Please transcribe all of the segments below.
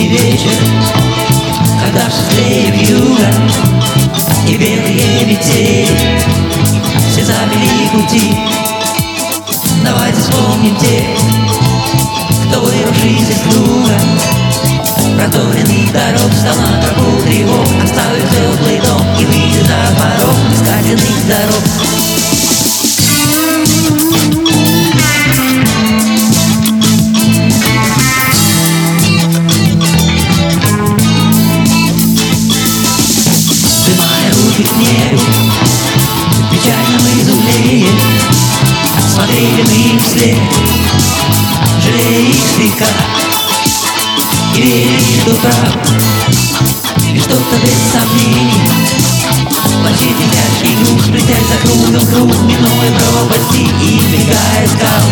зимний вечер, когда шоссе вьюга и белые метели все замели пути. Давайте вспомним тех, кто вырвал жизнь из круга проторенных дорог, встал на тропу тревог, оставив теплый дом и выйдет на порог искательных дорог. Сжимая руки к небу, в печальном изумлении смотрели мы им вслед, жалея их слегка и верили, что прав, и что-то без сомнений. Мочите тяжкий груз, сплетясь за кругом круг, минуя пропасти и избегая скал.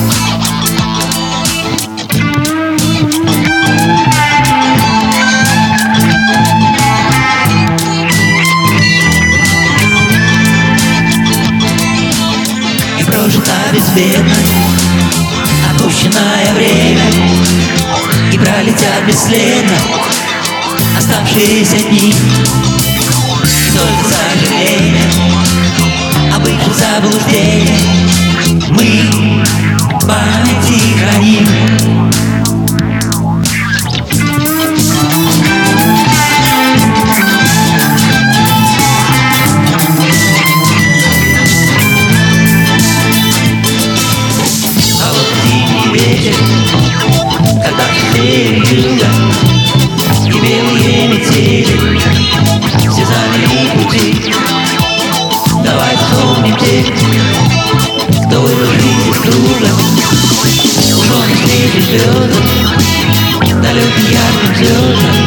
И прожита безбедно опущенное время, и пролетят бесследно оставшиеся дни. И только сожаление об их заблуждениях мы в памяти храним. А вот зимний вечер, когда шли юга и белые метели все замели пути. Давай вспомним тех, кто вырвал жизнь из круга, ушел навстречу звездам, далеким ярким звездам.